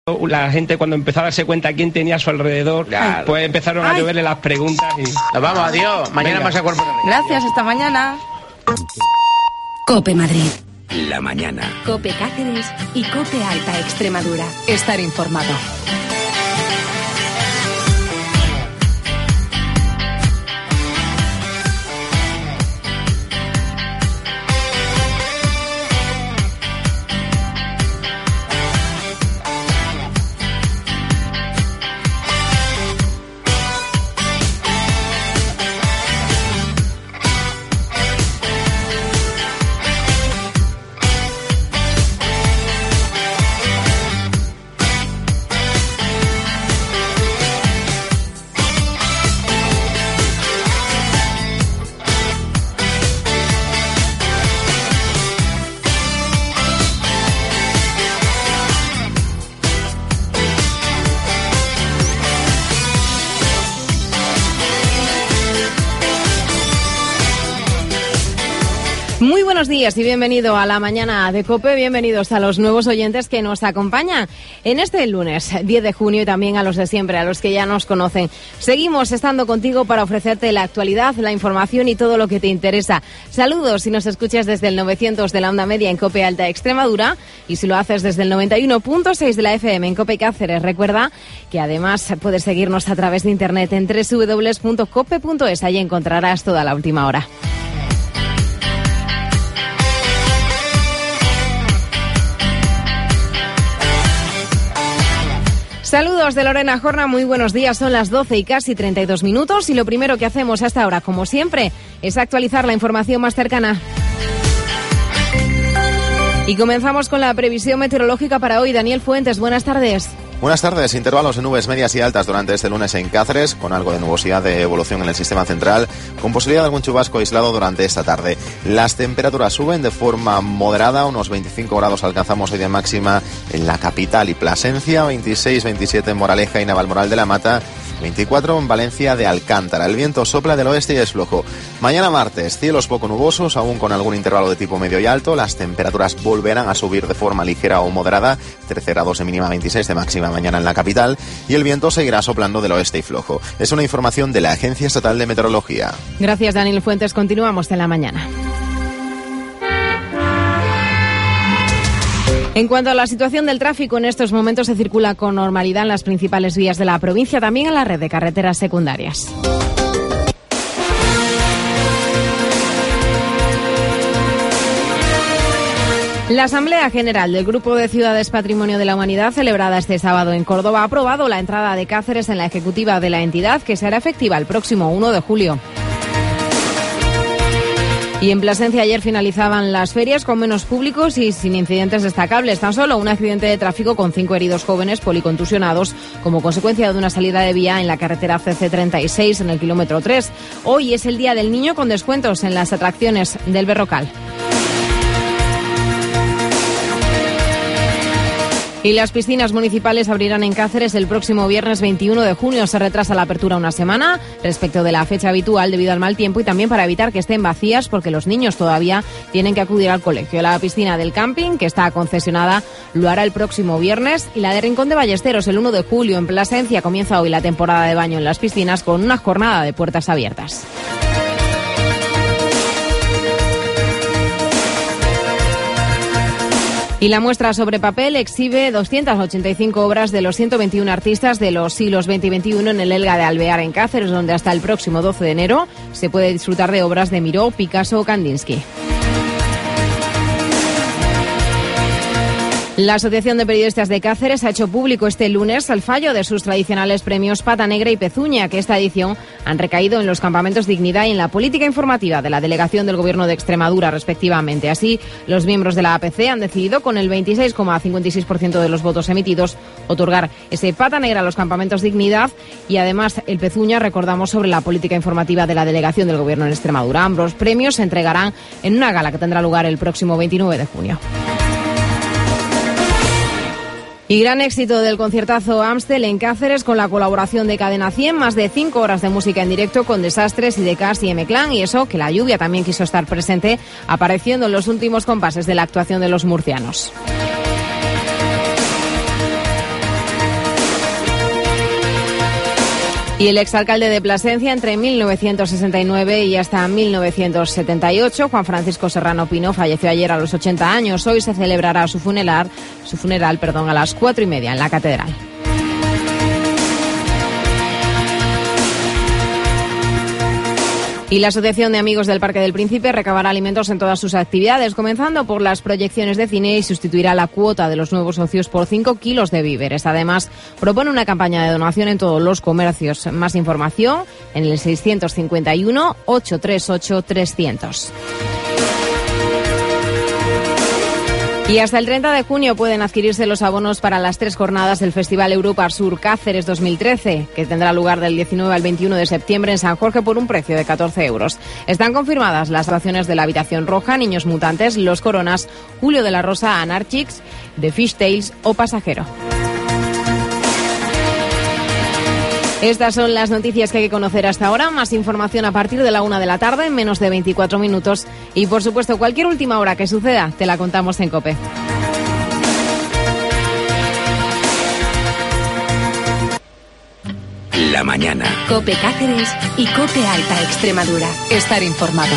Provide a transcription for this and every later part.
La gente, cuando empezó a darse cuenta quién tenía a su alrededor, pues empezaron a lloverle las preguntas y... Nos vamos, adiós. Mañana más a cuerpo. Gracias, hasta mañana. COPE Madrid. La mañana. COPE Cáceres y COPE Alta Extremadura. Estar informado. Muy buenos días y bienvenido a la mañana de COPE, bienvenidos a los nuevos oyentes que nos acompañan en este lunes 10 de junio y también a los de siempre, a los que ya nos conocen. Seguimos estando contigo para ofrecerte la actualidad, la información y todo lo que te interesa. Saludos si nos escuchas desde el 900 de la onda media en COPE Alta Extremadura y si lo haces desde el 91.6 de la FM en COPE Cáceres. Recuerda que además puedes seguirnos a través de internet en www.cope.es, ahí encontrarás toda la última hora. Saludos de Lorena Jorna, muy buenos días, son las 12 y casi 32 minutos y lo primero que hacemos hasta ahora, como siempre, es actualizar la información más cercana. Y comenzamos con la previsión meteorológica para hoy. Daniel Fuentes, buenas tardes. Buenas tardes. Intervalos de nubes medias y altas durante este lunes en Cáceres, con algo de nubosidad de evolución en el sistema central, con posibilidad de algún chubasco aislado durante esta tarde. Las temperaturas suben de forma moderada, unos 25 grados alcanzamos hoy de máxima en la capital y Plasencia, 26, 27 en Moraleja y Navalmoral de la Mata, 24 en Valencia de Alcántara. El viento sopla del oeste y es flojo. Mañana martes, cielos poco nubosos, aún con algún intervalo de tipo medio y alto. Las temperaturas volverán a subir de forma ligera o moderada, 13 grados de mínima, 26 de máxima mañana en la capital, y el viento seguirá soplando del oeste y flojo. Es una información de la Agencia Estatal de Meteorología. Gracias, Daniel Fuentes. Continuamos en la mañana. En cuanto a la situación del tráfico, en estos momentos se circula con normalidad en las principales vías de la provincia, también en la red de carreteras secundarias. La Asamblea General del Grupo de Ciudades Patrimonio de la Humanidad, celebrada este sábado en Córdoba, ha aprobado la entrada de Cáceres en la ejecutiva de la entidad, que será efectiva el próximo 1 de julio. Y en Plasencia ayer finalizaban las ferias con menos públicos y sin incidentes destacables. Tan solo un accidente de tráfico con 5 heridos jóvenes policontusionados como consecuencia de una salida de vía en la carretera CC36 en el kilómetro 3. Hoy es el Día del Niño con descuentos en las atracciones del Berrocal. Y las piscinas municipales abrirán en Cáceres el próximo viernes 21 de junio. Se retrasa la apertura una semana respecto de la fecha habitual debido al mal tiempo y también para evitar que estén vacías porque los niños todavía tienen que acudir al colegio. La piscina del camping, que está concesionada, lo hará el próximo viernes, y la de Rincón de Ballesteros el 1 de julio. En Plasencia comienza hoy la temporada de baño en las piscinas con una jornada de puertas abiertas. Y la muestra sobre papel exhibe 285 obras de los 121 artistas de los siglos XX y XXI en el Elga de Alvear en Cáceres, donde hasta el próximo 12 de enero se puede disfrutar de obras de Miró, Picasso o Kandinsky. La Asociación de Periodistas de Cáceres ha hecho público este lunes el fallo de sus tradicionales premios Pata Negra y Pezuña, que esta edición han recaído en los campamentos Dignidad y en la política informativa de la delegación del Gobierno de Extremadura, respectivamente. Así, los miembros de la APC han decidido, con el 26,56% de los votos emitidos, otorgar ese Pata Negra a los campamentos Dignidad y además el Pezuña, recordamos, sobre la política informativa de la delegación del Gobierno en Extremadura. Ambos premios se entregarán en una gala que tendrá lugar el próximo 29 de junio. Y gran éxito del conciertazo Amstel en Cáceres con la colaboración de Cadena 100, más de 5 horas de música en directo con Desastres, IDK y M-Clan, y eso que la lluvia también quiso estar presente, apareciendo en los últimos compases de la actuación de los murcianos. Y el exalcalde de Plasencia entre 1969 y hasta 1978, Juan Francisco Serrano Pino, falleció ayer a los 80 años. Hoy se celebrará su funeral, a las 4:30 en la catedral. Y la Asociación de Amigos del Parque del Príncipe recabará alimentos en todas sus actividades, comenzando por las proyecciones de cine, y sustituirá la cuota de los nuevos socios por 5 kilos de víveres. Además, propone una campaña de donación en todos los comercios. Más información en el 651 838 300. Y hasta el 30 de junio pueden adquirirse los abonos para las 3 jornadas del Festival Europa Sur Cáceres 2013, que tendrá lugar del 19 al 21 de septiembre en San Jorge por un precio de 14 euros. Están confirmadas las actuaciones de La Habitación Roja, Niños Mutantes, Los Coronas, Julio de la Rosa, Anarchics, The Fishtails o Pasajero. Estas son las noticias que hay que conocer hasta ahora. Más información a partir de la 1 de la tarde, en menos de 24 minutos. Y, por supuesto, cualquier última hora que suceda, te la contamos en COPE. La mañana. COPE Cáceres y COPE Alta Extremadura. Estar informado.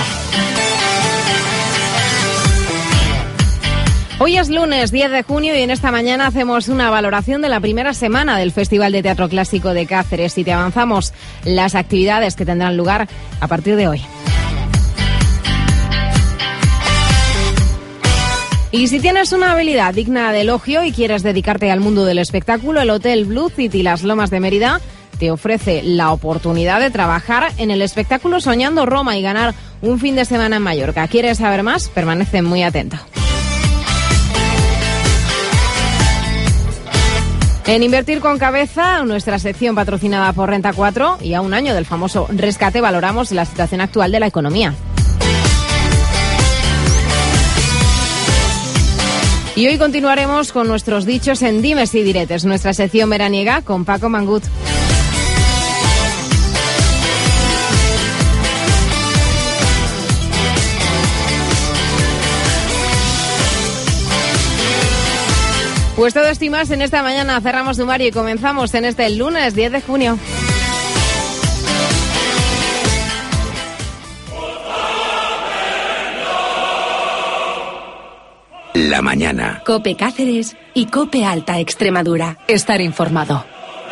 Hoy es lunes 10 de junio y en esta mañana hacemos una valoración de la primera semana del Festival de Teatro Clásico de Cáceres y te avanzamos las actividades que tendrán lugar a partir de hoy. Y si tienes una habilidad digna de elogio y quieres dedicarte al mundo del espectáculo, el Hotel Blue City Las Lomas de Mérida te ofrece la oportunidad de trabajar en el espectáculo Soñando Roma y ganar un fin de semana en Mallorca. ¿Quieres saber más? Permanece muy atento. En Invertir con Cabeza, nuestra sección patrocinada por Renta 4, y a un año del famoso rescate, valoramos la situación actual de la economía. Y hoy continuaremos con nuestros dichos en Dimes y Diretes, nuestra sección veraniega con Paco Mangut. Pues todo esto y más en esta mañana. Cerramos sumario y comenzamos en este lunes 10 de junio. La mañana. COPE Cáceres y COPE Alta Extremadura. Estar informado.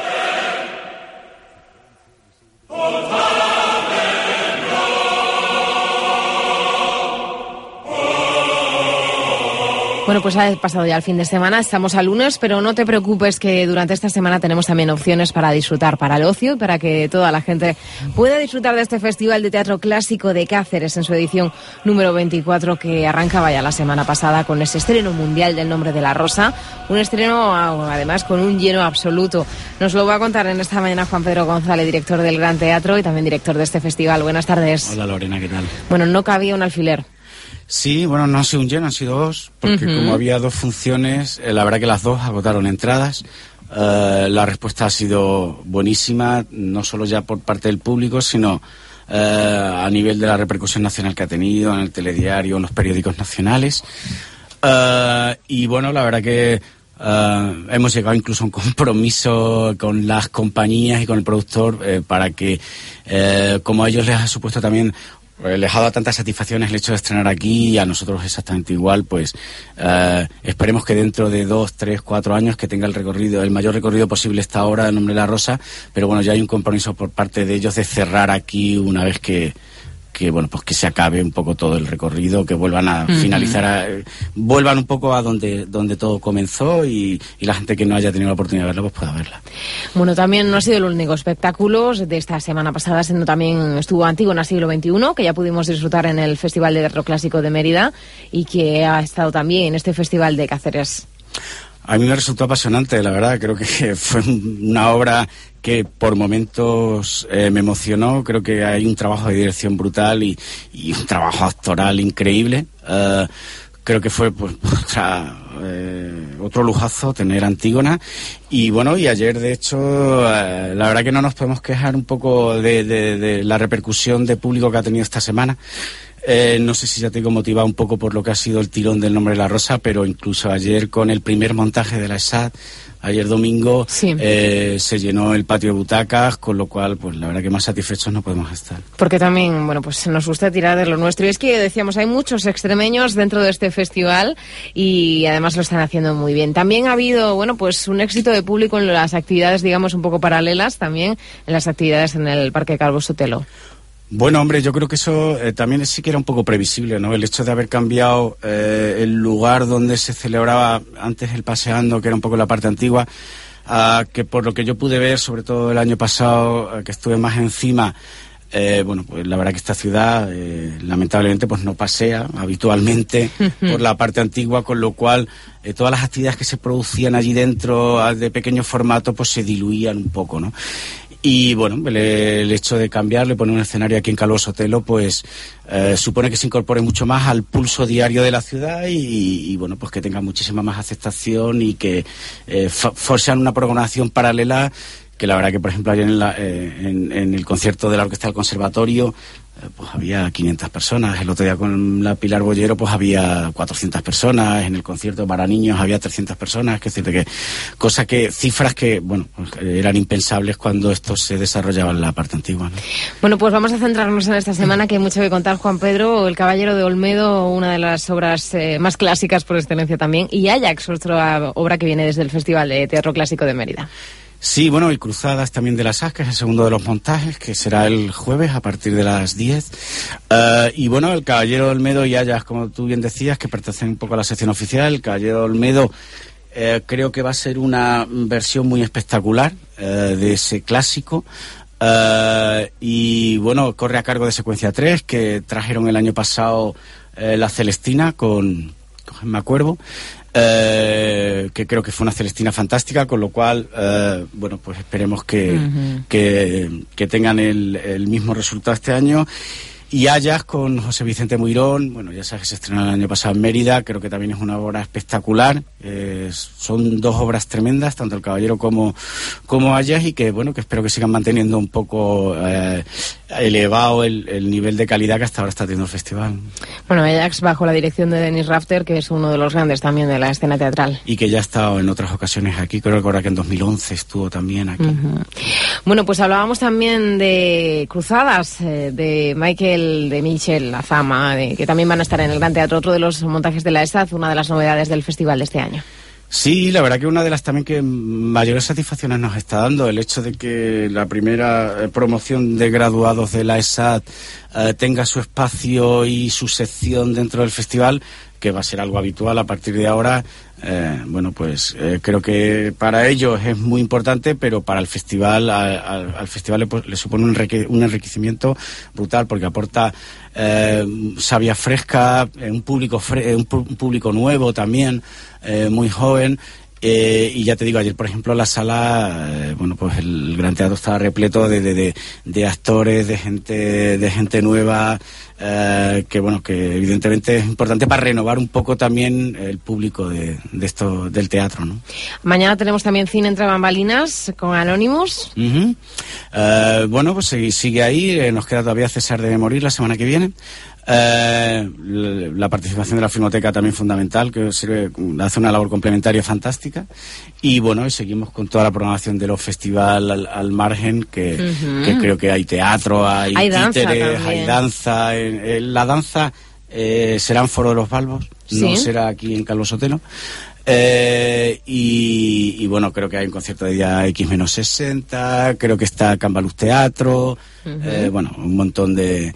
Bueno, pues ha pasado ya el fin de semana, estamos a lunes, pero no te preocupes que durante esta semana tenemos también opciones para disfrutar, para el ocio y para que toda la gente pueda disfrutar de este Festival de Teatro Clásico de Cáceres en su edición número 24 que arrancaba ya la semana pasada con ese estreno mundial del Nombre de la Rosa, un estreno además con un lleno absoluto. Nos lo va a contar en esta mañana Juan Pedro González, director del Gran Teatro y también director de este festival. Buenas tardes. Hola Lorena, ¿qué tal? Bueno, no cabía un alfiler. Sí, bueno, no ha sido un lleno, han sido 2, porque como había 2 funciones, la verdad que las 2 agotaron entradas. La respuesta ha sido buenísima, no solo ya por parte del público, sino a nivel de la repercusión nacional que ha tenido en el telediario, en los periódicos nacionales. Y bueno, la verdad que hemos llegado incluso a un compromiso con las compañías y con el productor para que, como a ellos les ha supuesto también, les ha dado tantas satisfacciones el hecho de estrenar aquí y a nosotros exactamente igual, pues esperemos que dentro de 2, 3, 4 años que tenga el mayor recorrido posible esta obra del Nombre de la Rosa, pero bueno, ya hay un compromiso por parte de ellos de cerrar aquí una vez que bueno, pues que se acabe un poco todo el recorrido, que vuelvan a finalizar, vuelvan un poco a donde todo comenzó y la gente que no haya tenido la oportunidad de verla, pues pueda verla. Bueno, también no ha sido el único espectáculo de esta semana pasada, sino también estuvo Antígona Siglo XXI, que ya pudimos disfrutar en el Festival de Teatro Clásico de Mérida y que ha estado también en este Festival de Cáceres. A mí me resultó apasionante, la verdad. Creo que fue una obra que por momentos me emocionó. Creo que hay un trabajo de dirección brutal y un trabajo actoral increíble. Creo que fue pues, otro lujazo tener Antígona. Y bueno, y ayer de hecho, la verdad que no nos podemos quejar un poco de la repercusión de público que ha tenido esta semana. No sé si ya tengo motivado un poco por lo que ha sido el tirón del Nombre de la Rosa, pero incluso ayer con el primer montaje de la ESAT, ayer domingo, sí, se llenó el patio de butacas, con lo cual, pues la verdad que más satisfechos no podemos estar. Porque también, bueno, pues nos gusta tirar de lo nuestro. Y es que decíamos, hay muchos extremeños dentro de este festival y además lo están haciendo muy bien. También ha habido, bueno, pues un éxito de público en las actividades, digamos, un poco paralelas, también en las actividades en el Parque Calvo Sotelo. Bueno, hombre, yo creo que eso también sí que era un poco previsible, ¿no? El hecho de haber cambiado el lugar donde se celebraba antes el Paseando, que era un poco la parte antigua, que por lo que yo pude ver, sobre todo el año pasado, que estuve más encima, bueno, pues la verdad que esta ciudad lamentablemente pues no pasea habitualmente por la parte antigua, con lo cual todas las actividades que se producían allí dentro de pequeño formato pues se diluían un poco, ¿no? Y bueno, el hecho de cambiarle, poner un escenario aquí en Calvo Sotelo, pues supone que se incorpore mucho más al pulso diario de la ciudad y bueno, pues que tenga muchísima más aceptación y que forcean una programación paralela, que la verdad que, por ejemplo, ayer en el concierto de la Orquesta del Conservatorio, pues había 500 personas. El otro día con la Pilar Bollero pues había 400 personas. En el concierto para niños había 300 personas. Que es decir, cifras que, bueno, pues eran impensables cuando esto se desarrollaba en la parte antigua, ¿no? Bueno, pues vamos a centrarnos en esta semana, que hay mucho que contar. Juan Pedro, El Caballero de Olmedo, una de las obras más clásicas por excelencia también, y Áyax, otra obra que viene desde el Festival de Teatro Clásico de Mérida. Sí, bueno, y Cruzadas también de la SAS, que es el segundo de los montajes, que será el jueves a partir de las 10. Y bueno, El Caballero de Olmedo y Áyax, como tú bien decías, que pertenecen un poco a la sección oficial. El Caballero de Olmedo creo que va a ser una versión muy espectacular de ese clásico. Y bueno, corre a cargo de Secuencia 3, que trajeron el año pasado La Celestina con Gemma Cuervo. Que creo que fue una Celestina fantástica, con lo cual, bueno, pues esperemos que tengan el mismo resultado este año. Y Áyax con José Vicente Muirón, bueno, ya sabes que se estrenó el año pasado en Mérida, creo que también es una obra espectacular. Son dos obras tremendas, tanto El Caballero como Áyax, y que, bueno, que espero que sigan manteniendo un poco elevado el nivel de calidad que hasta ahora está teniendo el festival. Bueno, Áyax bajo la dirección de Denis Rafter, que es uno de los grandes también de la escena teatral. Y que ya ha estado en otras ocasiones aquí, creo que en 2011 estuvo también aquí. Bueno, pues hablábamos también de Cruzadas, de Michel Lazama, que también van a estar en el Gran Teatro, otro de los montajes de la ESAD, una de las novedades del festival de este año. Sí, la verdad que una de las también que mayores satisfacciones nos está dando, el hecho de que la primera promoción de graduados de la ESAD tenga su espacio y su sección dentro del festival, que va a ser algo habitual a partir de ahora. Bueno, pues creo que para ellos es muy importante, pero para el festival, al festival le supone un enriquecimiento brutal, porque aporta savia fresca, un público nuevo también, muy joven. Y ya te digo, ayer por ejemplo la sala, bueno, pues el Gran Teatro estaba repleto de actores, de gente nueva, que bueno, que evidentemente es importante para renovar un poco también el público de esto del teatro, ¿no? Mañana tenemos también cine entre bambalinas con Anonymous. Bueno, pues sigue ahí, nos queda todavía César debe morir la semana que viene. La participación de la Filmoteca también fundamental, que hace una labor complementaria fantástica. Y bueno, seguimos con toda la programación de los festivales al margen, que creo que hay teatro, hay títeres, hay danza. La danza será en Foro de los Balbos, ¿sí? No será aquí en Calvo Sotelo. Y bueno, creo que hay un concierto de día X-60, creo que está Cambaluz Teatro, bueno, un montón de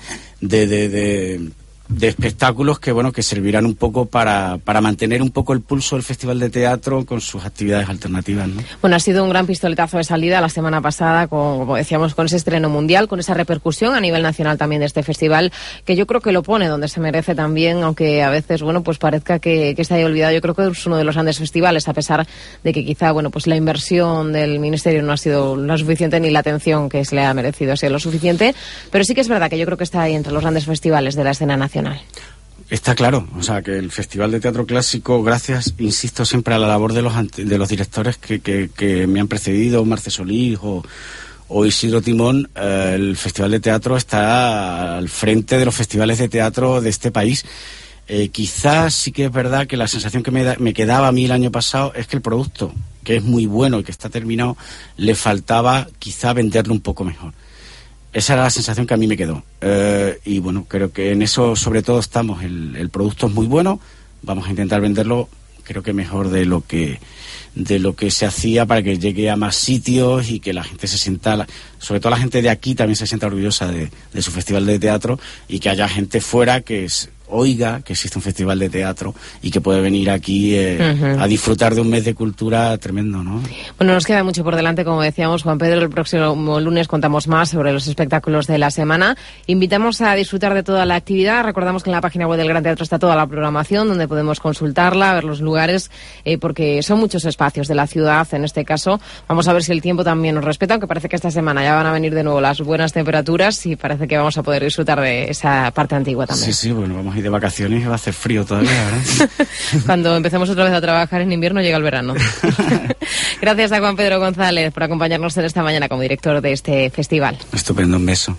espectáculos que bueno, que servirán un poco para mantener un poco el pulso del Festival de Teatro con sus actividades alternativas, ¿no? Bueno, ha sido un gran pistoletazo de salida la semana pasada, como decíamos, con ese estreno mundial, con esa repercusión a nivel nacional también de este festival, que yo creo que lo pone donde se merece también, aunque a veces, bueno, pues parezca que se haya olvidado. Yo creo que es uno de los grandes festivales, a pesar de que quizá, bueno, pues la inversión del Ministerio no ha sido lo suficiente, ni la atención que se le ha merecido ha sido lo suficiente, pero sí que es verdad que yo creo que está ahí entre los grandes festivales de la escena nacional. Está claro, o sea, que el Festival de Teatro Clásico, gracias, insisto, siempre a la labor de los directores que me han precedido, Marce Solís o Isidro Timón, el Festival de Teatro está al frente de los festivales de teatro de este país. Quizás sí que es verdad que la sensación que me quedaba a mí el año pasado es que el producto, que es muy bueno y que está terminado, le faltaba quizá venderlo un poco mejor. Esa era la sensación que a mí me quedó. Y bueno, creo que en eso sobre todo estamos. El producto es muy bueno, vamos a intentar venderlo creo que mejor de lo que se hacía, para que llegue a más sitios y que la gente se sienta, sobre todo la gente de aquí también se sienta orgullosa de su festival de teatro, y que haya gente fuera que oiga que existe un festival de teatro y que puede venir aquí a disfrutar de un mes de cultura tremendo, ¿no? Bueno, nos queda mucho por delante, como decíamos, Juan Pedro. El próximo lunes contamos más sobre los espectáculos de la semana. Invitamos a disfrutar de toda la actividad. Recordamos que en la página web del Gran Teatro está toda la programación, donde podemos consultarla, ver los lugares, porque son muchos espacios de la ciudad. En este caso, vamos a ver si el tiempo también nos respeta, aunque parece que esta semana ya van a venir de nuevo las buenas temperaturas y parece que vamos a poder disfrutar de esa parte antigua también. Sí, bueno, vamos a ir de vacaciones y va a hacer frío todavía, ¿verdad? Cuando empecemos otra vez a trabajar en invierno llega el verano. Gracias a Juan Pedro González por acompañarnos en esta mañana como director de este festival. Estupendo, un beso.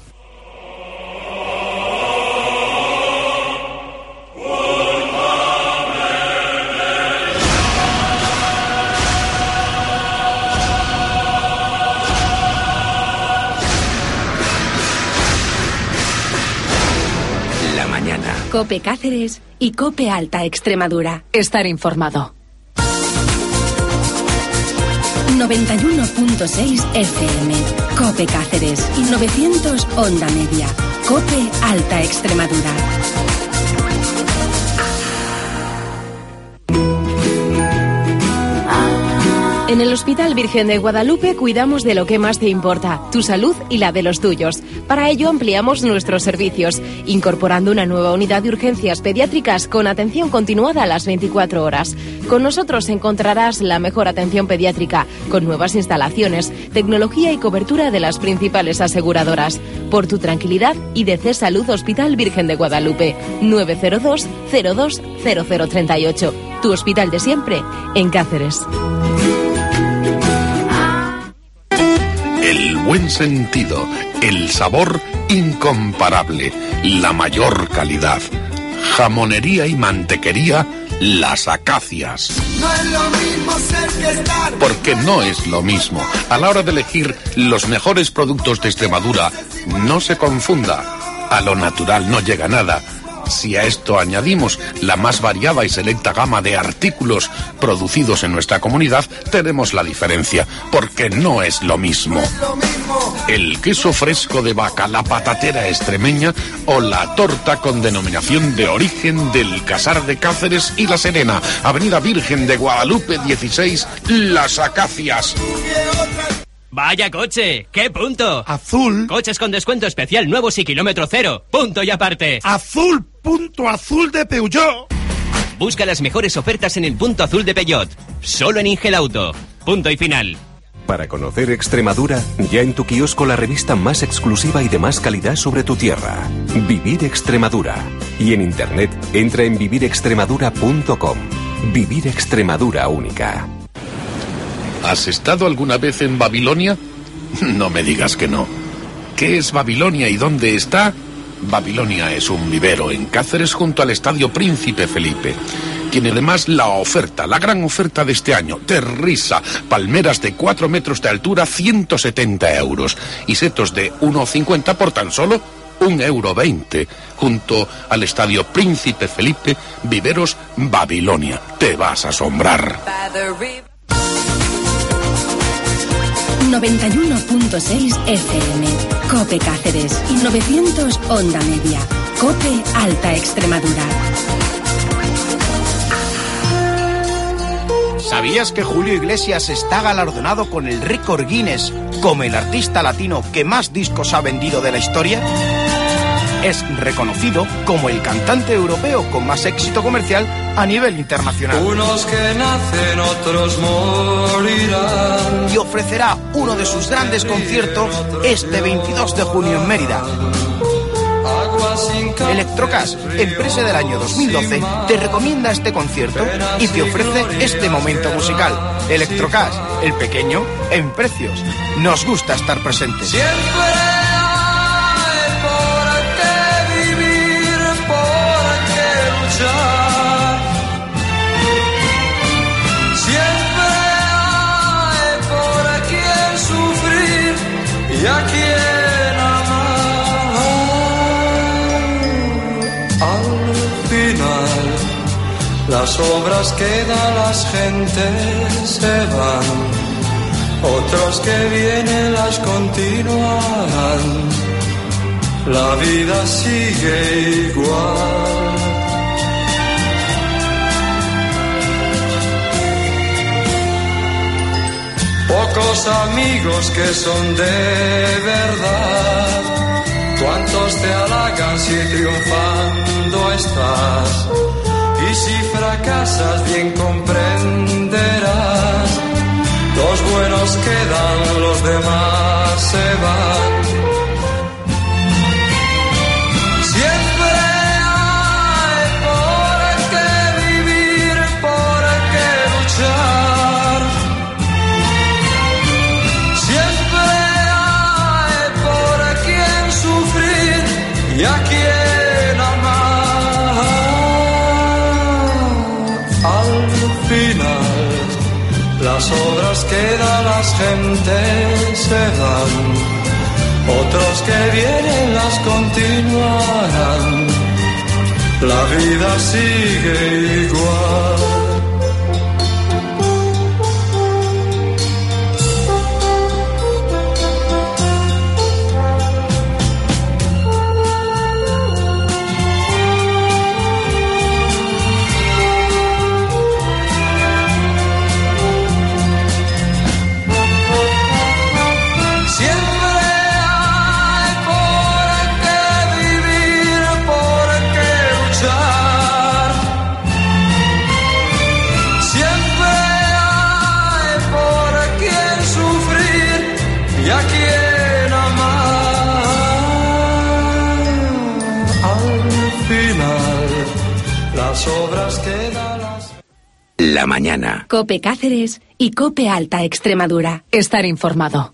COPE Cáceres y COPE Alta Extremadura. Estar informado. 91.6 FM, COPE Cáceres, y 900 Onda Media, COPE Alta Extremadura. En el Hospital Virgen de Guadalupe cuidamos de lo que más te importa, tu salud y la de los tuyos. Para ello ampliamos nuestros servicios, incorporando una nueva unidad de urgencias pediátricas con atención continuada a las 24 horas. Con nosotros encontrarás la mejor atención pediátrica, con nuevas instalaciones, tecnología y cobertura de las principales aseguradoras. Por tu tranquilidad, IDC Salud Hospital Virgen de Guadalupe, 902 02 0038. Tu hospital de siempre, en Cáceres. El buen sentido, el sabor incomparable, la mayor calidad. Jamonería y mantequería Las Acacias. No es lo mismo ser que estar. Porque no es lo mismo. A la hora de elegir los mejores productos de Extremadura, no se confunda. A lo natural no llega nada. Si a esto añadimos la más variada y selecta gama de artículos producidos en nuestra comunidad, tenemos la diferencia, porque no es lo mismo. El queso fresco de vaca, la patatera extremeña o la torta con denominación de origen del Casar de Cáceres y La Serena, Avenida Virgen de Guadalupe 16, Las Acacias. ¡Vaya coche! ¡Qué punto! Azul. Coches con descuento especial nuevos y kilómetro cero. Punto y aparte. Azul, punto azul de Peugeot. Busca las mejores ofertas en el punto azul de Peugeot. Solo en Ingelauto. Punto y final. Para conocer Extremadura, ya en tu kiosco la revista más exclusiva y de más calidad sobre tu tierra. Vivir Extremadura. Y en internet, entra en vivirextremadura.com. Vivir Extremadura única. ¿Has estado alguna vez en Babilonia? No me digas que no. ¿Qué es Babilonia y dónde está? Babilonia es un vivero en Cáceres junto al Estadio Príncipe Felipe. Tiene además la gran oferta de este año, de risa, palmeras de 4 metros de altura, 170 euros, y setos de 1,50 por tan solo 1,20 €, junto al Estadio Príncipe Felipe, viveros Babilonia. Te vas a asombrar. 91.6 FM, COPE Cáceres, y 900 Onda Media, COPE Alta Extremadura. ¿Sabías que Julio Iglesias está galardonado con el récord Guinness como el artista latino que más discos ha vendido de la historia? Es reconocido como el cantante europeo con más éxito comercial a nivel internacional. Unos que nacen, otros morirán. Y ofrecerá uno de sus grandes conciertos este 22 de junio en Mérida. Electrocas, empresa del año 2012, te recomienda este concierto y te ofrece este momento musical. Electrocas, el pequeño en precios. Nos gusta estar presentes. Y a quien amar. Al final las obras quedan, las gentes se van, otros que vienen las continuarán, la vida sigue igual. Pocos amigos que son de verdad, cuántos te halagan si triunfando estás, y si fracasas bien comprenderás, los buenos quedan, los demás se van. Y a quien amar. Al final las obras quedan, las gentes se van, otros que vienen las continuarán, la vida sigue igual. Y a quien amar. Al final las obras quedan, las... La mañana. COPE Cáceres y COPE Alta Extremadura. Estar informado.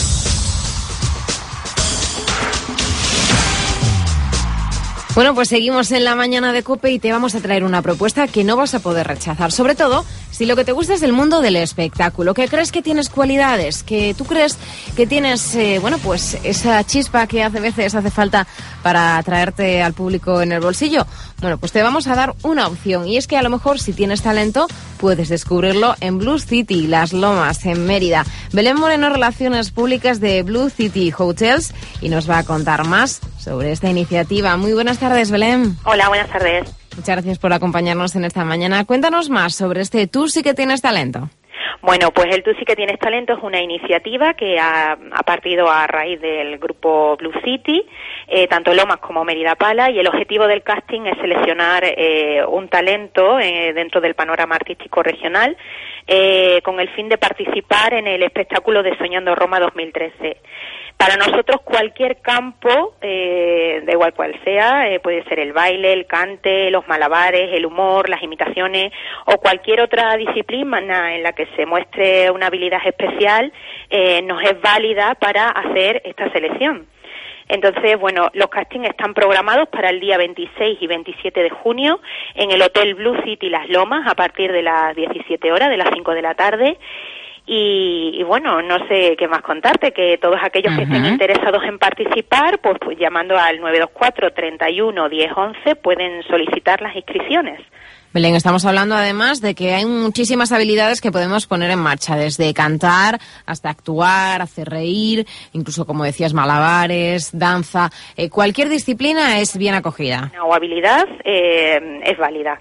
Bueno, pues seguimos en la mañana de COPE y te vamos a traer una propuesta que no vas a poder rechazar. Sobre todo, si lo que te gusta es el mundo del espectáculo, que crees que tienes cualidades, que tú crees que tienes, pues esa chispa que a veces hace falta para atraerte al público en el bolsillo. Bueno, pues te vamos a dar una opción, y es que a lo mejor si tienes talento puedes descubrirlo en Blue City, Las Lomas, en Mérida. Belén Moreno, Relaciones Públicas de Blue City Hotels, y nos va a contar más sobre esta iniciativa. Muy buenas tardes, Belén. Hola, buenas tardes. Muchas gracias por acompañarnos en esta mañana. Cuéntanos más sobre este Tú sí que tienes talento. Bueno, pues el Tú sí que tienes talento es una iniciativa que ha partido a raíz del grupo Blue City, tanto Lomas como Mérida Pala, y el objetivo del casting es seleccionar un talento dentro del panorama artístico regional con el fin de participar en el espectáculo de Soñando Roma 2013. Para nosotros cualquier campo, da igual cual sea, puede ser el baile, el cante, los malabares, el humor, las imitaciones o cualquier otra disciplina en la que se muestre una habilidad especial, nos es válida para hacer esta selección. Entonces, bueno, los castings están programados para el día 26 y 27 de junio en el Hotel Blue City Las Lomas a partir de las 17 horas, de las 5 de la tarde. Y bueno, no sé qué más contarte, que todos aquellos que estén interesados en participar, pues llamando al 924 31 10 11 pueden solicitar las inscripciones. Belén, estamos hablando además de que hay muchísimas habilidades que podemos poner en marcha, desde cantar hasta actuar, hacer reír, incluso, como decías, malabares, danza. Cualquier disciplina es bien acogida. O habilidad es válida.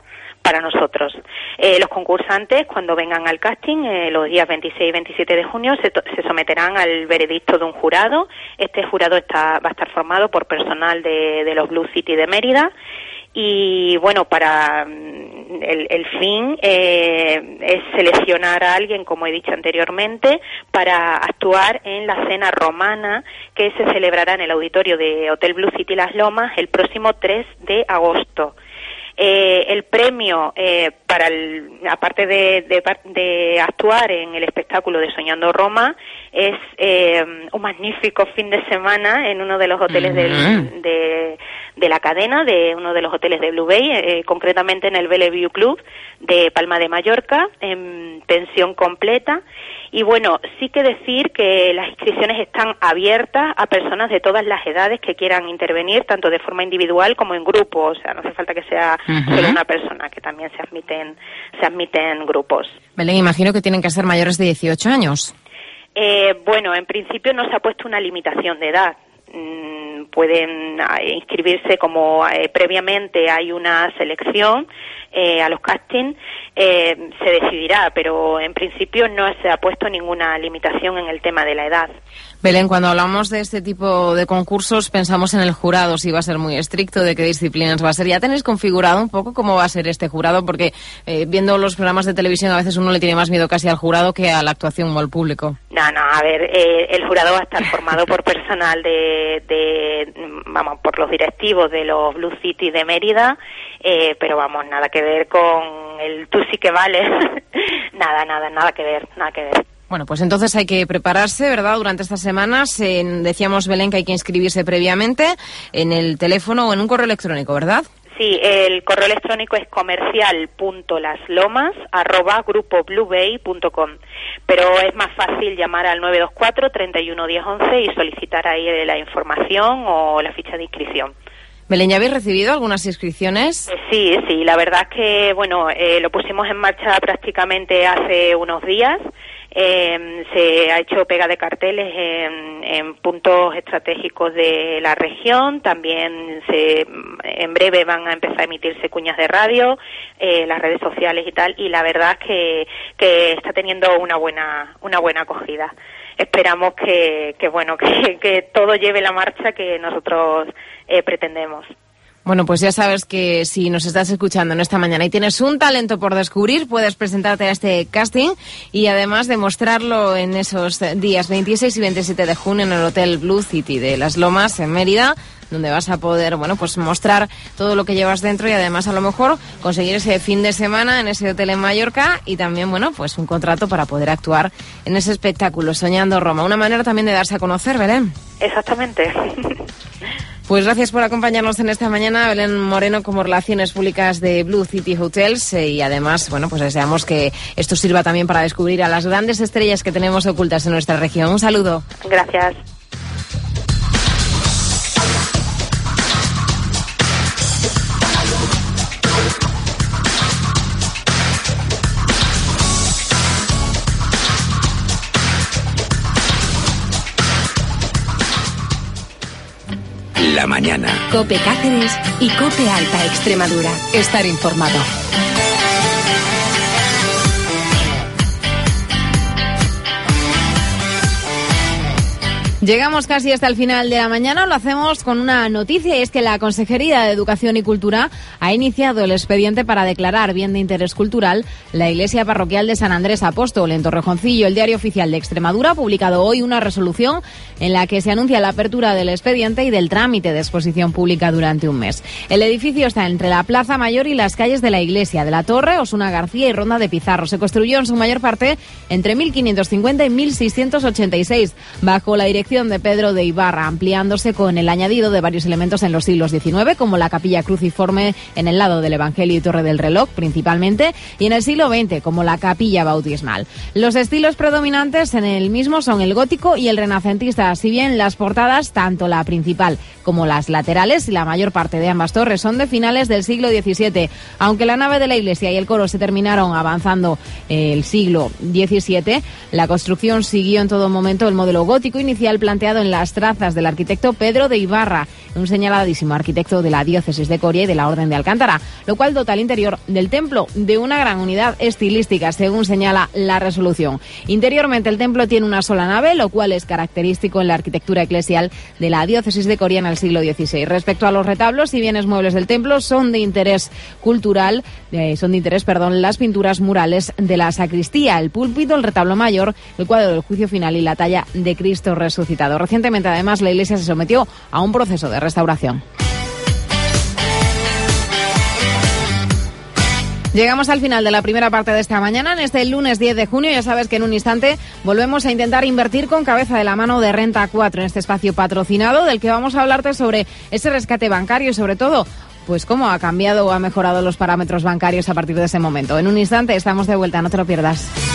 para nosotros. Los concursantes, cuando vengan al casting, los días 26 y 27 de junio, se someterán al veredicto de un jurado. Este jurado va a estar formado por personal de los Blue City de Mérida. Y bueno, para el fin es seleccionar a alguien, como he dicho anteriormente, para actuar en la cena romana que se celebrará en el auditorio de Hotel Blue City Las Lomas el próximo 3 de agosto. El premio, aparte de actuar en el espectáculo de Soñando Roma, es un magnífico fin de semana en uno de los hoteles de la cadena, de uno de los hoteles de Blue Bay, concretamente en el Bellevue Club de Palma de Mallorca, en pensión completa. Y bueno, sí que decir que las inscripciones están abiertas a personas de todas las edades que quieran intervenir, tanto de forma individual como en grupo. O sea, no hace falta que sea solo una persona, que también se admiten grupos. Belén, imagino que tienen que ser mayores de 18 años. Bueno, en principio no se ha puesto una limitación de edad. Pueden inscribirse como previamente hay una selección a los castings, se decidirá, pero en principio no se ha puesto ninguna limitación en el tema de la edad. Belén, cuando hablamos de este tipo de concursos pensamos en el jurado, si va a ser muy estricto, de qué disciplinas va a ser. ¿Ya tenéis configurado un poco cómo va a ser este jurado? Porque viendo los programas de televisión a veces uno le tiene más miedo casi al jurado que a la actuación o al público. No, a ver, el jurado va a estar formado por personal por los directivos de los Blue City de Mérida, pero vamos, nada que ver con el tú sí que vales, nada que ver. Bueno, pues entonces hay que prepararse, ¿verdad? Durante estas semanas, decíamos, Belén, que hay que inscribirse previamente en el teléfono o en un correo electrónico, ¿verdad? Sí, el correo electrónico es comercial.laslomas@grupobluebay.com, pero es más fácil llamar al 924 31 10 11 y solicitar ahí la información o la ficha de inscripción. Belén, ¿ya habéis recibido algunas inscripciones? Sí, la verdad es que, bueno, lo pusimos en marcha prácticamente hace unos días. Se ha hecho pega de carteles en puntos estratégicos de la región. También en breve van a empezar a emitirse cuñas de radio, las redes sociales y tal. Y la verdad es que está teniendo una buena acogida. Esperamos que todo lleve la marcha que nosotros pretendemos. Bueno, pues ya sabes que si nos estás escuchando en esta mañana y tienes un talento por descubrir, puedes presentarte a este casting y además demostrarlo en esos días 26 y 27 de junio en el Hotel Blue City de Las Lomas, en Mérida, donde vas a poder, pues mostrar todo lo que llevas dentro y además a lo mejor conseguir ese fin de semana en ese hotel en Mallorca y también, pues un contrato para poder actuar en ese espectáculo Soñando Roma. Una manera también de darse a conocer, Belén. Exactamente. Pues gracias por acompañarnos en esta mañana, Belén Moreno, como Relaciones Públicas de Blue City Hotels, y además, pues deseamos que esto sirva también para descubrir a las grandes estrellas que tenemos ocultas en nuestra región. Un saludo. Gracias. La mañana. COPE Cáceres y COPE Alta Extremadura. Estar informado. Llegamos casi hasta el final de la mañana, lo hacemos con una noticia y es que la Consejería de Educación y Cultura ha iniciado el expediente para declarar bien de interés cultural la iglesia parroquial de San Andrés Apóstol en Torrejoncillo. El Diario Oficial de Extremadura ha publicado hoy una resolución en la que se anuncia la apertura del expediente y del trámite de exposición pública durante un mes. El edificio está entre la Plaza Mayor y las calles de la Iglesia de la Torre, Osuna García y Ronda de Pizarro. Se construyó en su mayor parte entre 1550 y 1686 bajo la dirección de Pedro de Ibarra, ampliándose con el añadido de varios elementos en los siglos XIX, como la capilla cruciforme en el lado del Evangelio y Torre del Reloj, principalmente, y en el siglo XX, como la capilla bautismal. Los estilos predominantes en el mismo son el gótico y el renacentista, si bien las portadas, tanto la principal como las laterales y la mayor parte de ambas torres son de finales del siglo XVII, aunque la nave de la iglesia y el coro se terminaron avanzando el siglo XVII, la construcción siguió en todo momento el modelo gótico inicial planteado en las trazas del arquitecto Pedro de Ibarra, un señaladísimo arquitecto de la diócesis de Coria y de la Orden de Alcántara, lo cual dota al interior del templo de una gran unidad estilística, según señala la resolución. Interiormente el templo tiene una sola nave, lo cual es característico en la arquitectura eclesial de la diócesis de Coria en el siglo XVI. Respecto a los retablos y bienes muebles del templo, son de interés las pinturas murales de la sacristía, el púlpito, el retablo mayor, el cuadro del juicio final y la talla de Cristo resucitado. Recientemente, además, la iglesia se sometió a un proceso de restauración. Llegamos al final de la primera parte de esta mañana, en este lunes 10 de junio. Ya sabes que en un instante volvemos a intentar invertir con cabeza de la mano de Renta 4 en este espacio patrocinado, del que vamos a hablarte sobre ese rescate bancario y sobre todo, pues cómo ha cambiado o ha mejorado los parámetros bancarios a partir de ese momento. En un instante estamos de vuelta, no te lo pierdas.